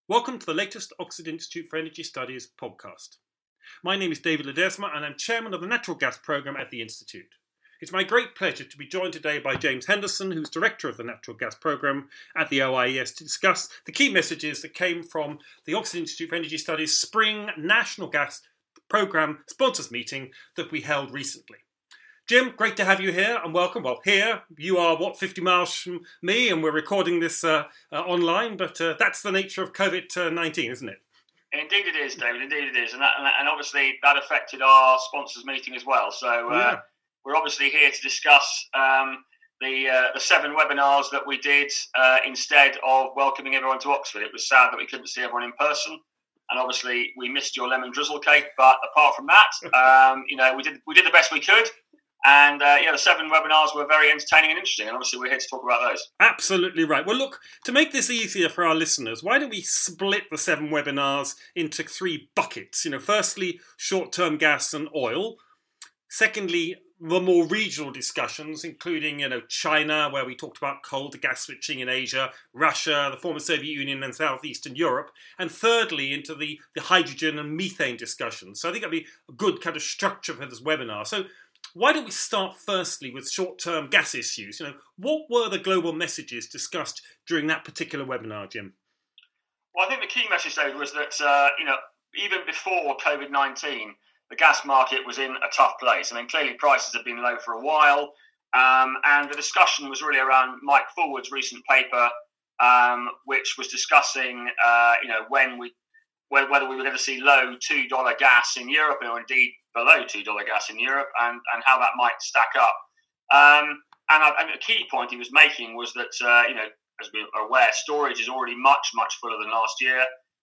Welcome to the latest Oxford Institute for Energy Studies podcast. My name is David Ledesma and I'm chairman of the Natural Gas Programme at the Institute. It's my great pleasure to be joined today by James Henderson, who's director of the Natural Gas Programme at the OIES, to discuss the key messages that came from the Oxford Institute for Energy Studies Spring National Gas Programme Sponsors Meeting that we held recently. Jim, great to have you here and welcome. Well, here, you are, 50 miles from me and we're recording this online, but that's the nature of COVID-19, isn't it? Indeed it is, David, indeed it is. And obviously that affected our sponsors meeting as well. So we're obviously here to discuss the 7 webinars that we did instead of welcoming everyone to Oxford. It was sad that we couldn't see everyone in person. And obviously we missed your lemon drizzle cake, but apart from that, we did the best we could. And the 7 webinars were very entertaining and interesting, and obviously we're here to talk about those. Absolutely right. Well, look, to make this easier for our listeners, why don't we split the 7 webinars into 3 buckets? Firstly, short-term gas and oil. Secondly, the more regional discussions, including, China, where we talked about coal to gas switching in Asia, Russia, the former Soviet Union and Southeastern Europe. And thirdly, into the hydrogen and methane discussions. So I think that'd be a good kind of structure for this webinar. So why don't we start firstly with short-term gas issues? What were the global messages discussed during that particular webinar, Jim? Well, I think the key message, David, was that, even before COVID-19, the gas market was in a tough place. Clearly prices have been low for a while. And the discussion was really around Mike Fullwood's recent paper, which was discussing, whether we would ever see low $2 gas in Europe or indeed below $2 gas in Europe and how that might stack up. And the key point he was making was that, as we are aware, storage is already much, much fuller than last year.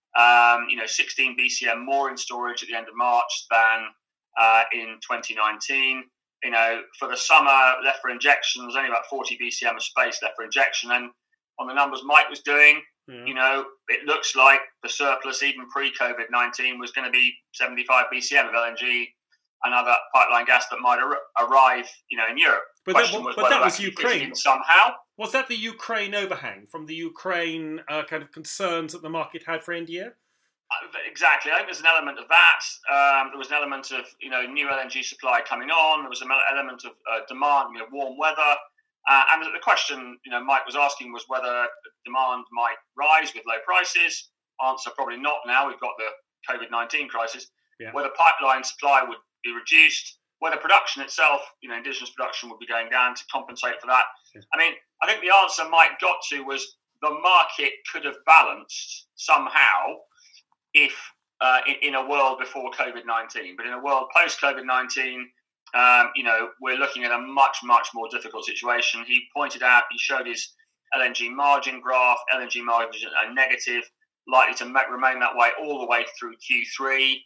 16 BCM more in storage at the end of March than in 2019. For the summer left for injection, there's only about 40 BCM of space left for injection. And on the numbers Mike was doing, it looks like the surplus, even pre-COVID-19, was going to be 75 BCM of LNG and other pipeline gas that might arrive, in Europe. But that was Ukraine. Somehow. Was that the Ukraine overhang from the Ukraine kind of concerns that the market had for NDF? Exactly. I think there's an element of that. There was an element of, new LNG supply coming on. There was an element of demand, warm weather. And the question, Mike was asking was whether demand might rise with low prices. Answer, probably not now. We've got the COVID-19 crisis. Yeah. Whether pipeline supply would be reduced, whether production itself, indigenous production would be going down to compensate for that. Yeah. I think the answer Mike got to was the market could have balanced somehow if in a world before COVID-19. But in a world post-COVID-19, we're looking at a much, much more difficult situation. He showed his LNG margin graph. LNG margins are negative, likely to remain that way all the way through Q3.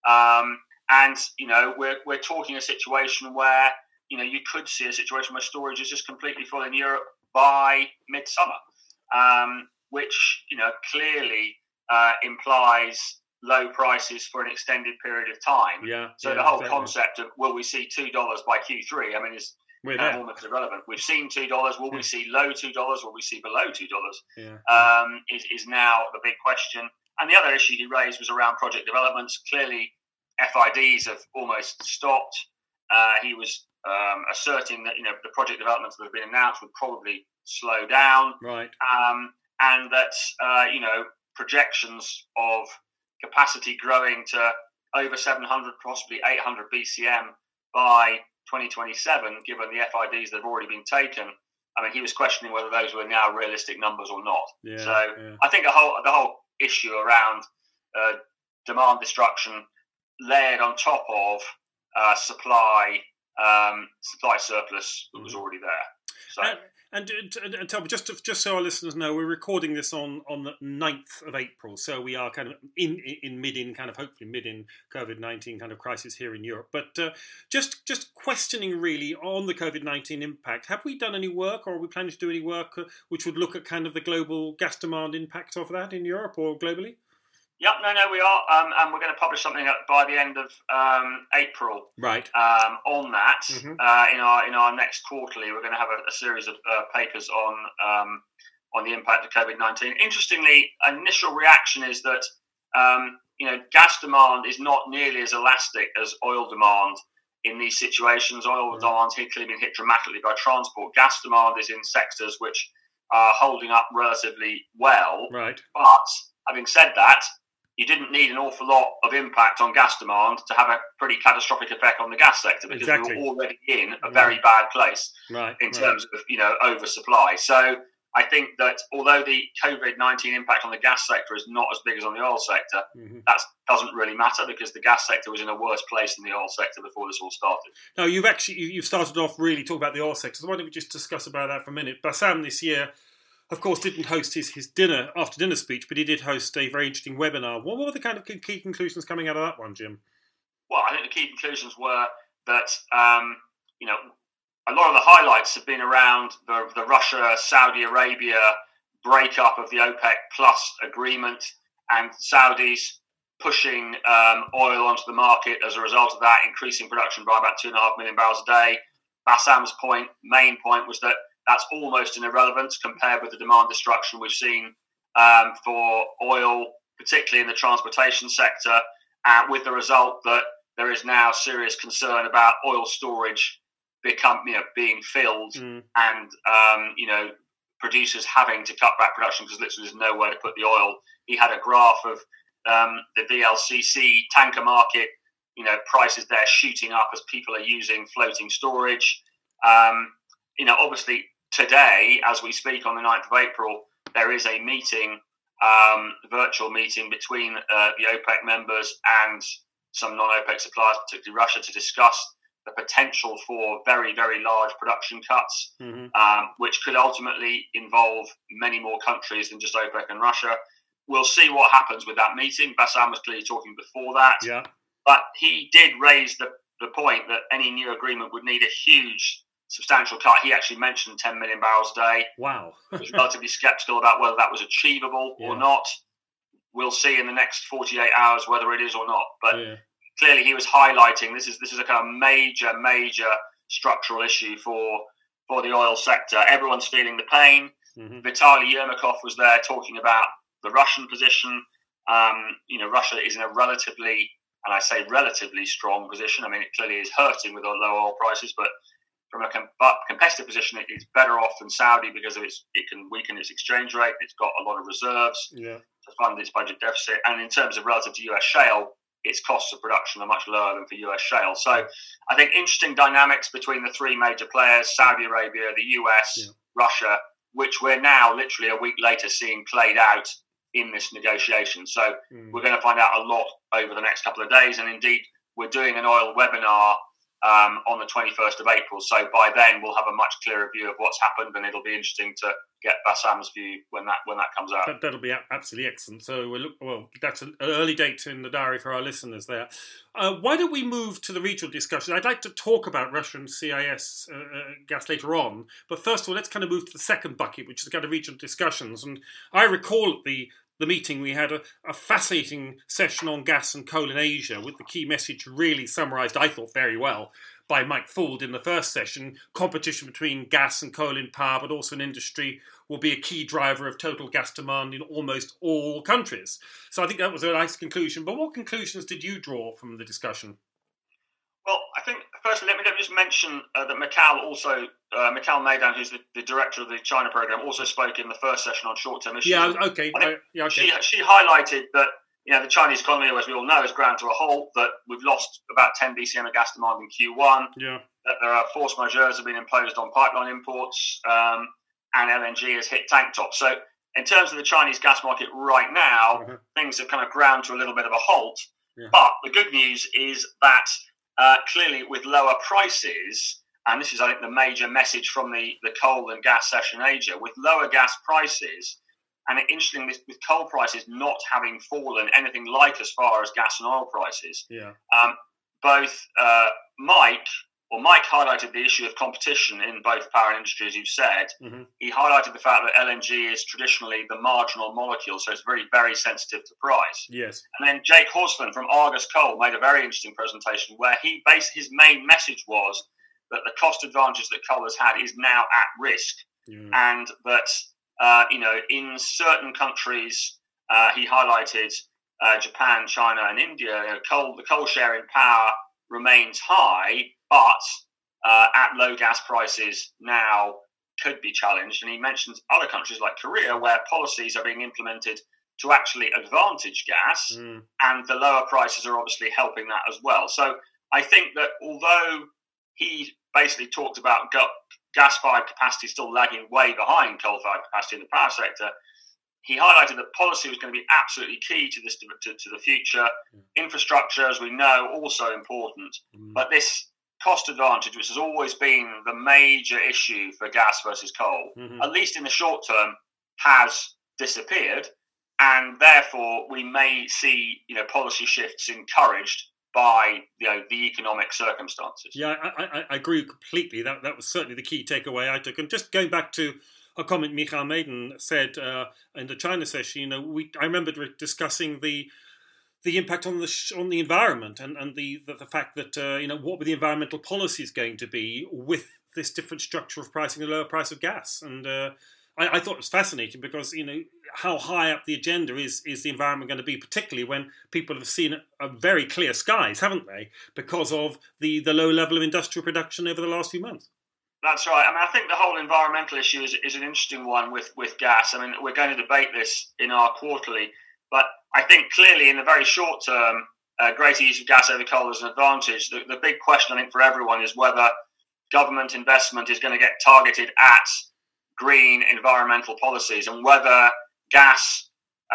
We're talking a situation where, you could see a situation where storage is just completely full in Europe by midsummer, which, clearly implies low prices for an extended period of time. The whole concept of will we see $2 by Q3, is almost irrelevant. We've seen $2. Will we see low $2? Will we see below $2? Is now the big question. And the other issue he raised was around project developments. Clearly, FIDs have almost stopped. He was asserting that the project developments that have been announced would probably slow down, right? And that projections of capacity growing to over 700, possibly 800 BCM by 2027, given the FIDs that have already been taken. He was questioning whether those were now realistic numbers or not. I think the whole issue around demand destruction layered on top of supply surplus that was already there. And tell me, just so our listeners know, we're recording this on the 9th of April, so we are kind of hopefully mid in COVID-19 kind of crisis here in Europe. But just questioning really on the COVID-19 impact, have we done any work, or are we planning to do any work which would look at kind of the global gas demand impact of that in Europe or globally? Yep, no, we are, and we're going to publish something by the end of April. Right. On that, in our next quarterly, we're going to have a series of papers on the impact of COVID-19. Interestingly, initial reaction is that gas demand is not nearly as elastic as oil demand in these situations. Oil demand's clearly been hit dramatically by transport. Gas demand is in sectors which are holding up relatively well. Right. But having said that, you didn't need an awful lot of impact on gas demand to have a pretty catastrophic effect on the gas sector, because we were already in a very bad place in terms of oversupply. So I think that although the COVID-19 impact on the gas sector is not as big as on the oil sector, that doesn't really matter, because the gas sector was in a worse place than the oil sector before this all started. Now, you've started off really talking about the oil sector, so why don't we just discuss about that for a minute? Bassam this year, of course, didn't host his after dinner speech, but he did host a very interesting webinar. What were the kind of key conclusions coming out of that one, Jim? Well, I think the key conclusions were that a lot of the highlights have been around the Russia-Saudi Arabia breakup of the OPEC Plus agreement, and Saudis pushing oil onto the market as a result of that, increasing production by about 2.5 million barrels a day. Bassam's main point was that that's almost an irrelevance compared with the demand destruction we've seen for oil, particularly in the transportation sector, with the result that there is now serious concern about oil storage being filled, and producers having to cut back production because literally there's nowhere to put the oil. He had a graph of the VLCC tanker market, prices there shooting up as people are using floating storage. Obviously today, as we speak on the 9th of April, there is a meeting, virtual meeting between the OPEC members and some non-OPEC suppliers, particularly Russia, to discuss the potential for very, very large production cuts, which could ultimately involve many more countries than just OPEC and Russia. We'll see what happens with that meeting. Bassam was clearly talking before that. Yeah. But he did raise the point that any new agreement would need a huge, substantial cut. He actually mentioned 10 million barrels a day. Wow. He was relatively sceptical about whether that was achievable or not. We'll see in the next 48 hours whether it is or not. But clearly he was highlighting this is a kind of major structural issue for the oil sector. Everyone's feeling the pain. Vitaly Yermakov was there talking about the Russian position. Russia is in a relatively strong position. I mean, it clearly is hurting with the low oil prices, but from a competitive position, it's better off than Saudi because it can weaken its exchange rate. It's got a lot of reserves to fund its budget deficit. And in terms of relative to US shale, its costs of production are much lower than for US shale. So I think interesting dynamics between the three major players, Saudi Arabia, the US, Russia, which we're now literally a week later seeing played out in this negotiation. So we're going to find out a lot over the next couple of days. And indeed, we're doing an oil webinar on the 21st of April. So by then, we'll have a much clearer view of what's happened, and it'll be interesting to get Bassam's view when that comes out. That'll be absolutely excellent. So that's an early date in the diary for our listeners there. Why don't we move to the regional discussion? I'd like to talk about Russian CIS gas later on, but first of all, let's kind of move to the second bucket, which is kind of regional discussions. And I recall at the meeting, we had a fascinating session on gas and coal in Asia, with the key message really summarised, I thought, very well by Mike Fould in the first session. Competition between gas and coal in power, but also in industry, will be a key driver of total gas demand in almost all countries. So I think that was a nice conclusion. But what conclusions did you draw from the discussion? Well, I think, firstly, let me just mention that Mikhail Maidan, who's the director of the China program, also spoke in the first session on short-term issues. Okay. She highlighted that the Chinese economy, as we all know, has ground to a halt, that we've lost about 10 BCM of gas demand in Q1, that there are force majeures have been imposed on pipeline imports, and LNG has hit tank tops. So in terms of the Chinese gas market right now, things have kind of ground to a little bit of a halt. But the good news is that clearly with lower prices, and this is, I think, the major message from the coal and gas session in Asia, with lower gas prices, and interestingly, with coal prices not having fallen anything like as far as gas and oil prices, both Mike highlighted the issue of competition in both power and industry, as you've said. He highlighted the fact that LNG is traditionally the marginal molecule, so it's very, very sensitive to price. Yes. And then Jake Horsland from Argus Coal made a very interesting presentation where his main message was that the cost advantage that coal has had is now at risk, and that In certain countries, he highlighted Japan, China, and India. The coal share in power remains high, but at low gas prices now could be challenged. And he mentions other countries like Korea, where policies are being implemented to actually advantage gas, and the lower prices are obviously helping that as well. So I think that although he basically talked about gas-fired capacity still lagging way behind coal-fired capacity in the power sector, he highlighted that policy was going to be absolutely key to this to the future. Infrastructure, as we know, also important. But this cost advantage, which has always been the major issue for gas versus coal, at least in the short term, has disappeared. And therefore, we may see policy shifts encouraged by the economic circumstances. Yeah, I agree completely. That was certainly the key takeaway I took. And just going back to a comment Michael Maiden said in the China session, I remember discussing the impact on the environment and the fact that what were the environmental policies going to be with this different structure of pricing, a lower price of gas. And I thought it was fascinating because how high up the agenda is the environment going to be, particularly when people have seen a very clear skies, haven't they, because of the low level of industrial production over the last few months. That's right. I mean, I think the whole environmental issue is an interesting one with gas. I mean, we're going to debate this in our quarterly, but I think clearly in the very short term, greater use of gas over coal is an advantage. The big question, I think, for everyone is whether government investment is going to get targeted at green environmental policies, and whether gas,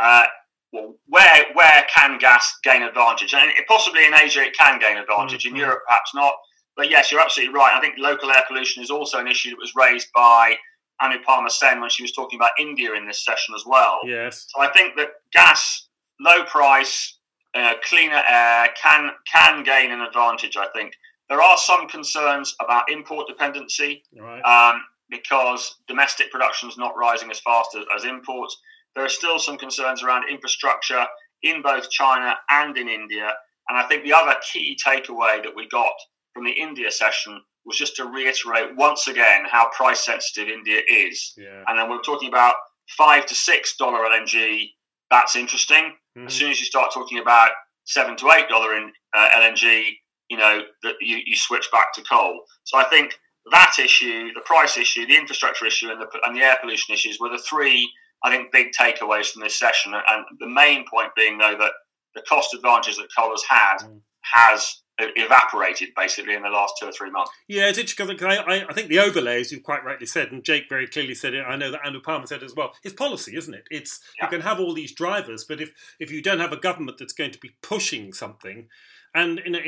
where can gas gain advantage? And possibly in Asia it can gain advantage, in Europe perhaps not. But yes, you're absolutely right. I think local air pollution is also an issue that was raised by Anupama Sen when she was talking about India in this session as well. Yes. So I think that gas, low price, cleaner air can gain an advantage, I think. There are some concerns about import dependency. Right. Because domestic production is not rising as fast as imports. There are still some concerns around infrastructure in both China and in India. And I think the other key takeaway that we got from the India session was just to reiterate once again how price sensitive India is. Yeah. And then we're talking about $5 to $6 LNG. That's interesting. As soon as you start talking about $7 to $8 in LNG, that you switch back to coal. So I think that issue, the price issue, the infrastructure issue, and the air pollution issues were the three, I think, big takeaways from this session. And the main point being, though, that the cost advantage that coal has had has evaporated, basically, in the last 2 or 3 months. Yeah, it's interesting because I think the overlay, as you quite rightly said, and Jake very clearly said it, I know that Anupama said it as well, is policy, isn't it? You can have all these drivers, but if you don't have a government that's going to be pushing something, and in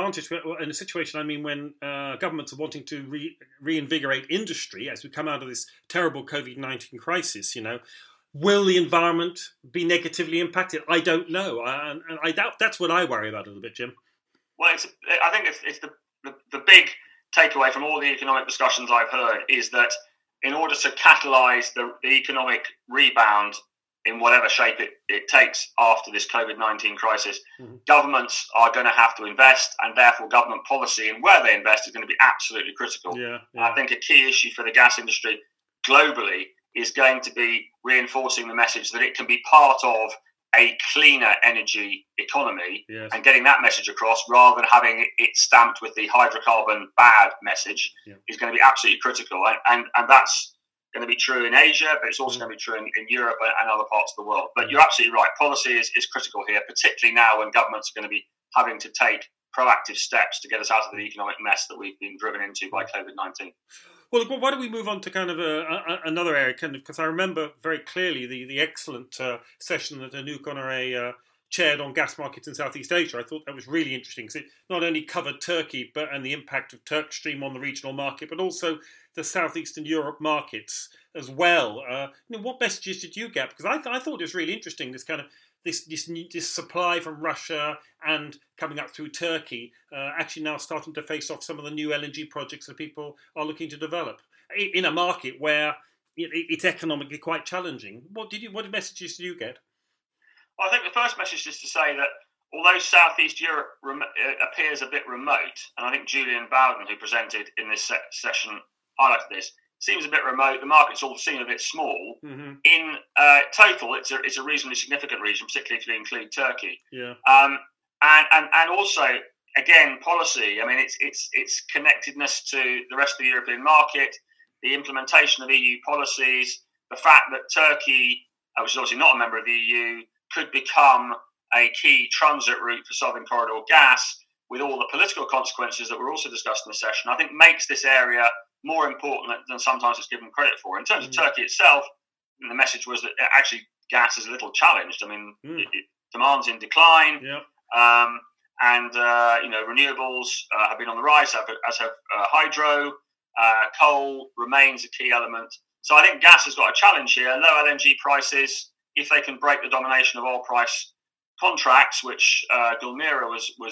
a situation, when governments are wanting to reinvigorate industry as we come out of this terrible COVID-19 crisis, will the environment be negatively impacted? I don't know, and I doubt. That's what I worry about a little bit, Jim. Well, I think it's the big takeaway from all the economic discussions I've heard is that in order to catalyse the economic rebound in whatever shape it takes after this COVID-19 crisis, governments are going to have to invest, and therefore government policy and where they invest is going to be absolutely critical. Yeah. I think a key issue for the gas industry globally is going to be reinforcing the message that it can be part of a cleaner energy economy, and getting that message across rather than having it stamped with the hydrocarbon bad message is going to be absolutely critical. And that's going to be true in Asia, but it's also going to be true in Europe and other parts of the world. But you're absolutely right. Policy is critical here, particularly now when governments are going to be having to take proactive steps to get us out of the economic mess that we've been driven into by COVID-19. Well, why don't we move on to kind of another area, because I remember very clearly the excellent session that Anouk Honore chaired on gas markets in Southeast Asia. I thought that was really interesting because it not only covered Turkey and the impact of Turkstream on the regional market, but also the Southeastern Europe markets as well. What messages did you get? Because I thought it was really interesting, this kind of this supply from Russia and coming up through Turkey, actually now starting to face off some of the new LNG projects that people are looking to develop in a market where it's economically quite challenging. What messages did you get? Well, I think the first message is to say that although Southeast Europe appears a bit remote, and I think Julian Bowden, who presented in this session, highlighted this, seems a bit remote. The markets all seem a bit small. Mm-hmm. In total, it's a reasonably significant region, particularly if you include Turkey. Yeah. And also, again, policy. I mean, it's connectedness to the rest of the European market, the implementation of EU policies, the fact that Turkey, which is obviously not a member of the EU, could become a key transit route for Southern Corridor gas, with all the political consequences that were also discussed in the session, I think makes this area more important than sometimes it's given credit for. In terms of Turkey itself, the message was that actually gas is a little challenged. I mean, demand's in decline, and renewables have been on the rise, as have hydro. Coal remains a key element. So I think gas has got a challenge here. Low LNG prices, if they can break the domination of oil price contracts, which Gulmira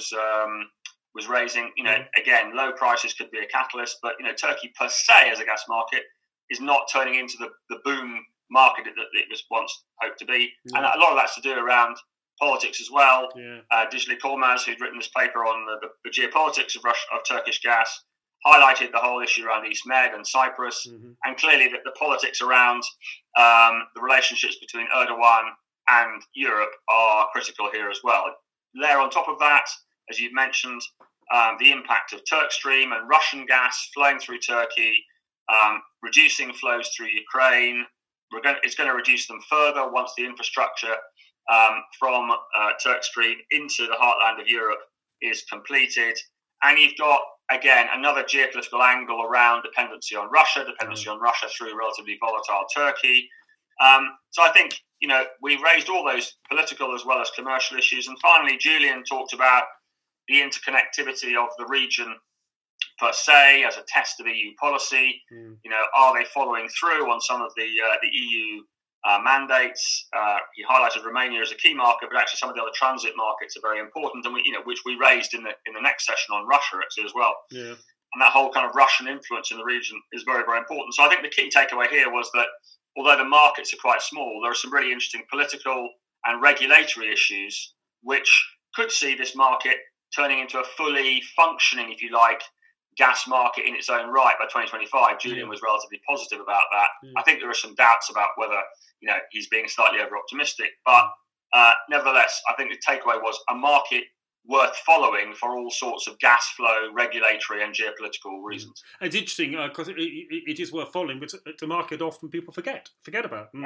was raising, again, low prices could be a catalyst. But Turkey per se as a gas market is not turning into the boom market that it was once hoped to be, and a lot of that's to do around politics as well. Dicle Korkmaz, who'd written this paper on the geopolitics of Turkish gas, highlighted the whole issue around East Med and Cyprus, and clearly that the politics around the relationships between Erdogan and Europe are critical here as well. Layer on top of that, as you've mentioned, the impact of Turkstream and Russian gas flowing through Turkey, reducing flows through Ukraine. It's going to reduce them further once the infrastructure from Turkstream into the heartland of Europe is completed. And you've got, again, another geopolitical angle around dependency on Russia through relatively volatile Turkey. So I think, we raised all those political as well as commercial issues. And finally, Julian talked about the interconnectivity of the region per se as a test of EU policy. Are they following through on some of the EU mandates? He highlighted Romania as a key market, but actually some of the other transit markets are very important, and which we raised in the next session on Russia actually as well. Yeah. And that whole kind of Russian influence in the region is very, very important. So I think the key takeaway here was that although the markets are quite small, there are some really interesting political and regulatory issues which could see this market turning into a fully functioning, if you like, gas market in its own right by 2025. Julian was relatively positive about that. I think there are some doubts about whether he's being slightly over optimistic, but nevertheless, I think the takeaway was a market worth following for all sorts of gas flow, regulatory and geopolitical reasons. It's interesting because it is worth following, but it's a market often people forget about. And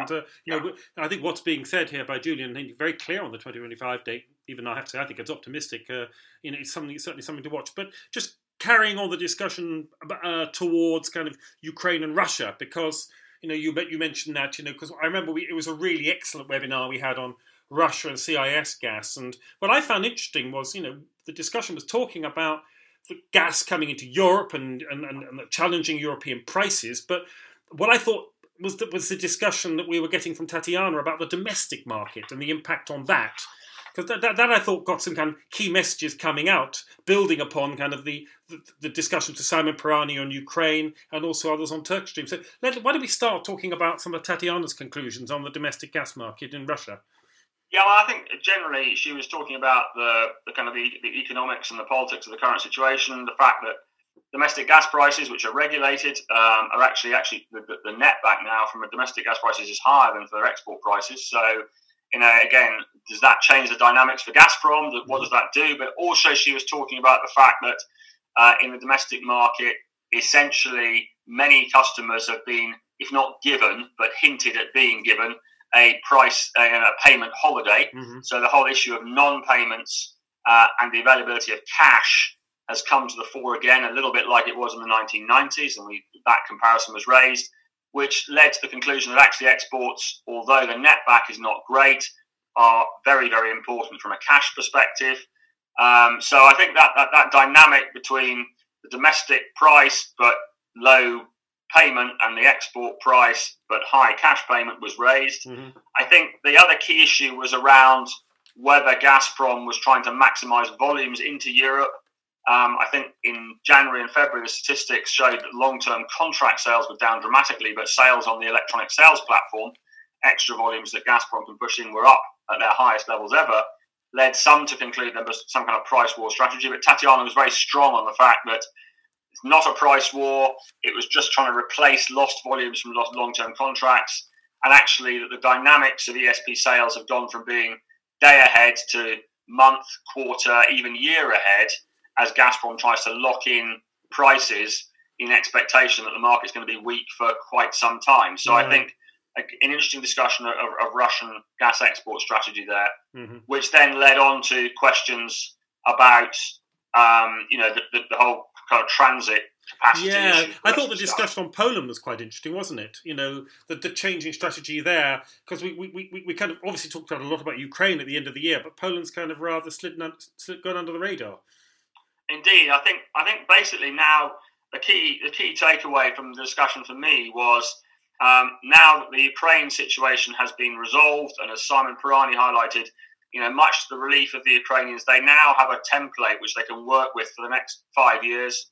I think what's being said here by Julian, I think very clear on the 2025 date. Even I have to say, I think it's optimistic. It's certainly something to watch. But just carrying on the discussion towards kind of Ukraine and Russia, because you mentioned that because I remember it was a really excellent webinar we had on Russia and CIS gas, and what I found interesting was the discussion was talking about the gas coming into Europe and challenging European prices, but what I thought was the discussion that we were getting from Tatiana about the domestic market and the impact on that. Because that I thought got some kind of key messages coming out, building upon kind of the discussions with Simon Perani on Ukraine and also others on Turkstream. So why don't we start talking about some of Tatiana's conclusions on the domestic gas market in Russia? Yeah, well, I think generally she was talking about the kind of the economics and the politics of the current situation, the fact that domestic gas prices, which are regulated, are actually the net back now from a domestic gas prices is higher than for their export prices. So, again, does that change the dynamics for Gazprom? What does that do? But also she was talking about the fact that in the domestic market, essentially many customers have been, if not given, but hinted at being given a payment holiday. So the whole issue of non-payments and the availability of cash has come to the fore again, a little bit like it was in the 1990s, and that comparison was raised, which led to the conclusion that actually exports, although the netback is not great, are very, very important from a cash perspective. So I think that dynamic between the domestic price but low payment and the export price but high cash payment was raised. I think the other key issue was around whether Gazprom was trying to maximise volumes into Europe. I think in January and February, the statistics showed that long-term contract sales were down dramatically, but sales on the electronic sales platform, extra volumes that Gazprom can push in, were up at their highest levels ever, led some to conclude there was some kind of price war strategy. But Tatiana was very strong on the fact that It's not a price war. It was just trying to replace lost volumes from lost long-term contracts. And actually, the dynamics of ESP sales have gone from being day ahead to month, quarter, even year ahead, as Gazprom tries to lock in prices in expectation that the market's going to be weak for quite some time. So I think an interesting discussion of Russian gas export strategy there, which then led on to questions about the whole kind of transit capacity issue. I thought the discussion on Poland was quite interesting, wasn't it? The changing strategy there, because we kind of obviously talked a lot about Ukraine at the end of the year, but Poland's kind of rather gone under the radar. Indeed, I think basically now the key takeaway from the discussion for me was now that the Ukraine situation has been resolved, and as Simon Pirani highlighted, much to the relief of the Ukrainians, they now have a template which they can work with for the next 5 years.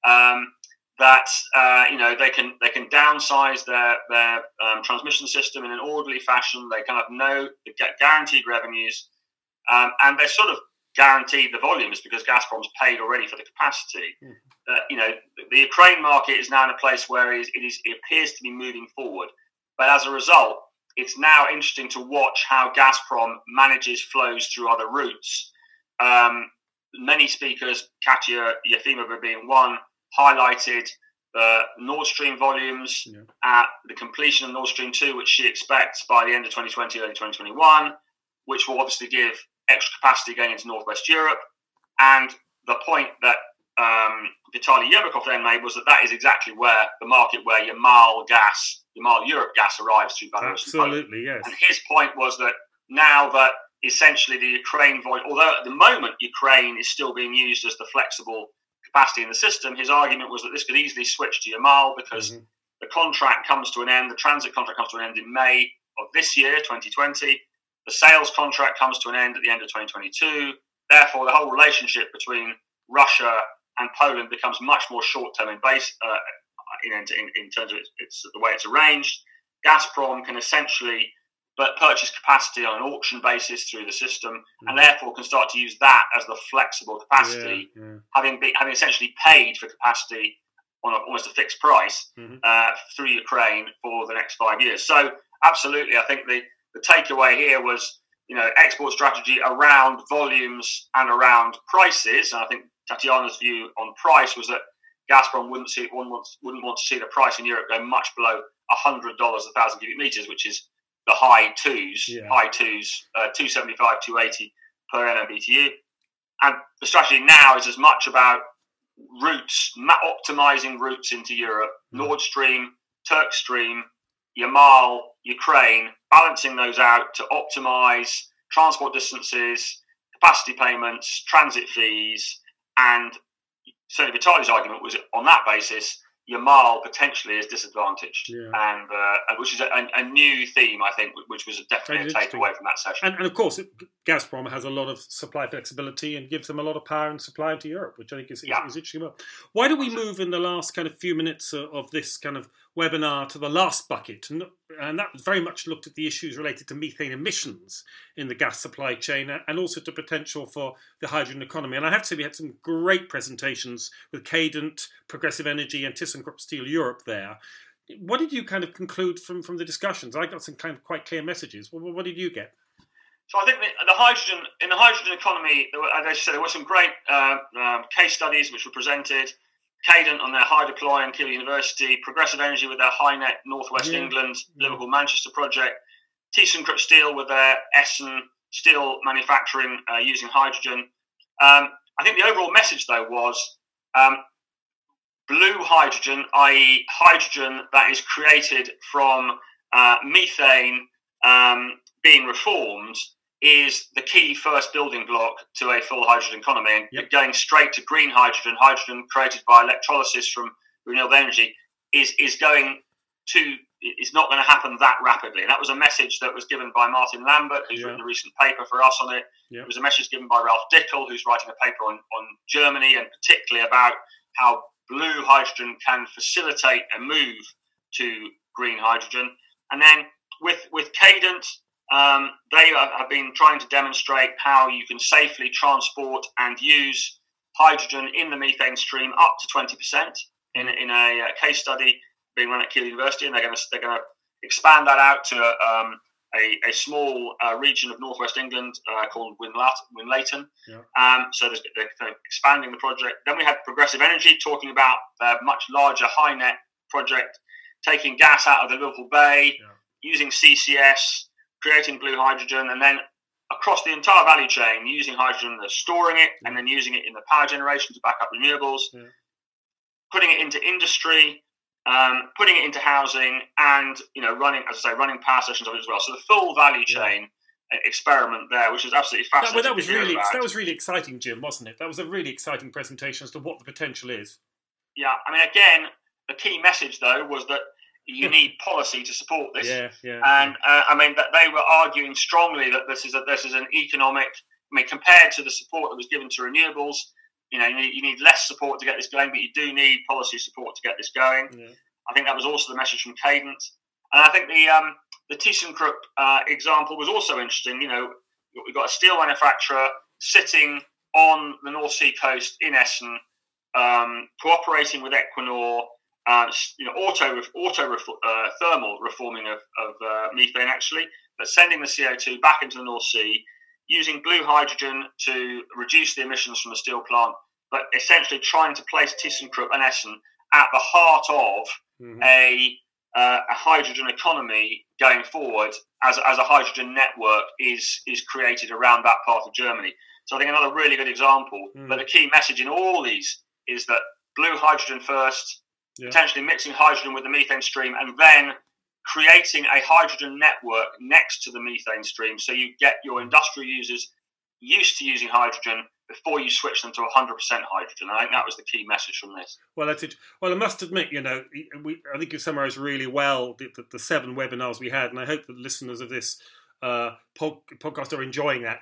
They can downsize their transmission system in an orderly fashion. They kind of know they get guaranteed revenues, and they're sort of guaranteed the volumes because Gazprom's paid already for the capacity. The Ukraine market is now in a place where it appears to be moving forward, but as a result, it's now interesting to watch how Gazprom manages flows through other routes. Many speakers, Katya Yefimova being one, highlighted the Nord Stream volumes at the completion of Nord Stream 2, which she expects by the end of 2020, early 2021, which will obviously give extra capacity going into Northwest Europe. And the point that Vitaly Yermakov then made was that is exactly where the market where Yamal Europe gas arrives through Belarus. Absolutely, yes. And his point was that now that essentially the Ukraine volume, although at the moment Ukraine is still being used as the flexible capacity in the system, his argument was that this could easily switch to Yamal because the contract comes to an end, the transit contract comes to an end in May of this year, 2020. The sales contract comes to an end at the end of 2022. Therefore, the whole relationship between Russia and Poland becomes much more short-term in base, in terms of the way it's arranged. Gazprom can essentially purchase capacity on an auction basis through the system, and therefore can start to use that as the flexible capacity, having essentially paid for capacity on almost a fixed price through Ukraine for the next 5 years. So, absolutely, I think the takeaway here was, export strategy around volumes and around prices. And I think Tatiana's view on price was that Gazprom wouldn't want to see the price in Europe go much below $100 a thousand cubic meters, which is the high twos, 275, 280 per MMBTU. And the strategy now is as much about routes, optimizing routes into Europe, Nord Stream, Turk Stream, Yamal, Ukraine, balancing those out to optimize transport distances, capacity payments, transit fees, and certainly Vitaly's argument was on that basis, Yamal potentially is disadvantaged, and which is a new theme, I think, which was definitely a takeaway from that session. And of course, Gazprom has a lot of supply flexibility and gives them a lot of power and supply into Europe, which I think is interesting. Why do we move in the last kind of few minutes of this kind of webinar to the last bucket? And that very much looked at the issues related to methane emissions in the gas supply chain and also to potential for the hydrogen economy. And I have to say we had some great presentations with Cadent, Progressive Energy and ThyssenKrupp Steel Europe there. What did you kind of conclude from the discussions? I got some kind of quite clear messages. What did you get? So I think in the hydrogen economy, as I said, there were some great case studies which were presented. Cadent on their HydroPloy and Keele University, Progressive Energy with their HyNet Northwest England, Liverpool Manchester project, ThyssenKrupp Steel with their Essen steel manufacturing using hydrogen. I think the overall message though was blue hydrogen, i.e. hydrogen that is created from methane being reformed, is the key first building block to a full hydrogen economy. And going straight to green hydrogen, hydrogen created by electrolysis from renewable energy, is not going to happen that rapidly. And that was a message that was given by Martin Lambert, who's written a recent paper for us on it. It was a message given by Ralph Dickel, who's writing a paper on Germany, and particularly about how blue hydrogen can facilitate a move to green hydrogen. And then with Cadent, they have been trying to demonstrate how you can safely transport and use hydrogen in the methane stream up to 20% in a case study being run at Keele University, and they're going to expand that out to a small region of northwest England called Winlaton. Yeah. So they're kind of expanding the project. Then we had Progressive Energy talking about their much larger HyNet project, taking gas out of the Liverpool Bay, using CCS, creating blue hydrogen, and then across the entire value chain, using hydrogen, storing it, and then using it in the power generation to back up renewables, putting it into industry, putting it into housing, and running power stations of it as well. So the full value chain experiment there, which was absolutely fascinating. That was really exciting, Jim, wasn't it? That was a really exciting presentation as to what the potential is. Yeah, I mean, again, the key message though was that you need policy to support this. And I mean, that they were arguing strongly that this is an economic. I mean, compared to the support that was given to renewables, you need less support to get this going, but you do need policy support to get this going. Yeah. I think that was also the message from Cadent. And I think the ThyssenKrupp example was also interesting. We've got a steel manufacturer sitting on the North Sea coast in Essen, cooperating with Equinor, thermal reforming of methane actually, but sending the CO2 back into the North Sea, using blue hydrogen to reduce the emissions from the steel plant, but essentially trying to place ThyssenKrupp and Essen at the heart of a hydrogen economy going forward, as a hydrogen network is created around that part of Germany. So I think another really good example. But the key message in all these is that blue hydrogen first, potentially mixing hydrogen with the methane stream, and then creating a hydrogen network next to the methane stream, so you get your industrial users used to using hydrogen before you switch them to 100% hydrogen. I think that was the key message from this. Well, that's it. Well, I must admit, I think you summarised really well the 7 webinars we had, and I hope that the listeners of this podcast are enjoying that.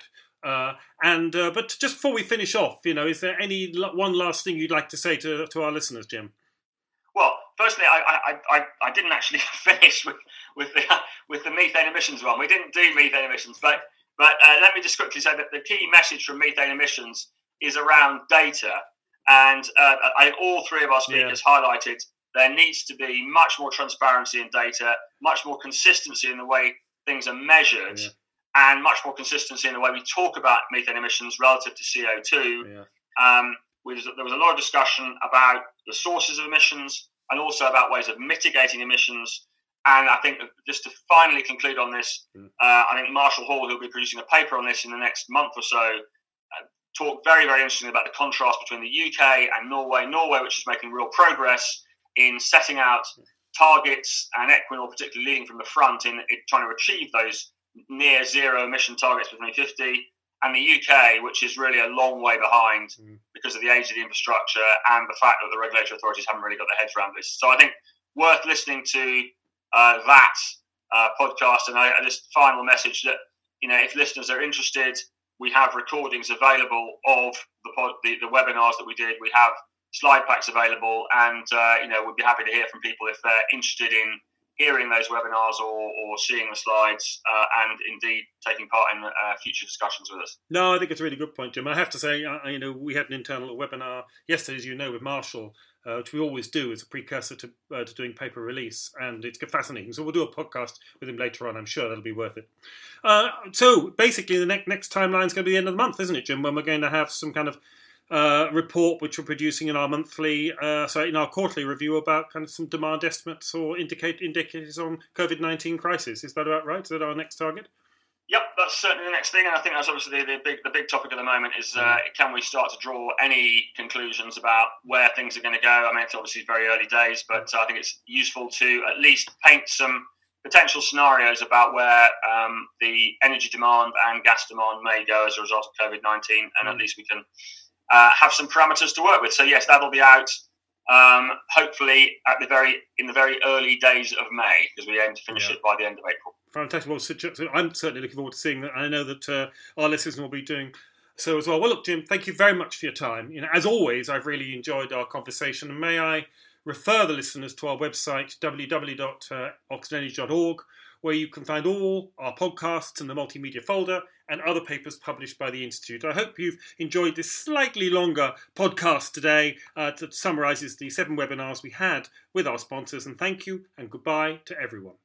But just before we finish off, is there any one last thing you'd like to say to our listeners, Jim? Well, firstly, I didn't actually finish with the methane emissions one. We didn't do methane emissions, but let me just quickly say that the key message from methane emissions is around data, and all 3 of our speakers highlighted there needs to be much more transparency in data, much more consistency in the way things are measured, and much more consistency in the way we talk about methane emissions relative to CO2. There was a lot of discussion about the sources of emissions and also about ways of mitigating emissions. And I think just to finally conclude on this, I think Marshall Hall, who'll be producing a paper on this in the next month or so, talked very, very interestingly about the contrast between the UK and Norway. Norway, which is making real progress in setting out targets, and Equinor particularly leading from the front in trying to achieve those near zero emission targets for 2050. And the UK, which is really a long way behind because of the age of the infrastructure and the fact that the regulatory authorities haven't really got their heads around this. So I think worth listening to that podcast. And just final message that, if listeners are interested, we have recordings available of the webinars that we did. We have slide packs available, and we'd be happy to hear from people if they're interested in hearing those webinars or seeing the slides, and indeed taking part in future discussions with us. No, I think it's a really good point, Jim. I have to say, we had an internal webinar yesterday, as with Marshall, which we always do as a precursor to doing paper release, and it's fascinating. So we'll do a podcast with him later on. I'm sure that'll be worth it. So basically, the next timeline is going to be the end of the month, isn't it, Jim? When we're going to have some kind of report which we're producing in our monthly, in our quarterly review about kind of some demand estimates or indicators on COVID-19 crisis. Is that about right? Is that our next target? Yep, that's certainly the next thing, and I think that's obviously the big topic at the moment is can we start to draw any conclusions about where things are going to go? I mean, it's obviously very early days, but I think it's useful to at least paint some potential scenarios about where the energy demand and gas demand may go as a result of COVID-19, and at least we can have some parameters to work with. So yes, that'll be out hopefully in the very early days of May, because we aim to finish it by the end of April. Fantastic. Well, so I'm certainly looking forward to seeing that. I know that our listeners will be doing so as well. Well, look, Jim, thank you very much for your time. As always, I've really enjoyed our conversation, and may I refer the listeners to our website, www.oxfordenergy.org, where you can find all our podcasts in the multimedia folder and other papers published by the Institute. I hope you've enjoyed this slightly longer podcast today that summarises the 7 webinars we had with our sponsors. And thank you and goodbye to everyone.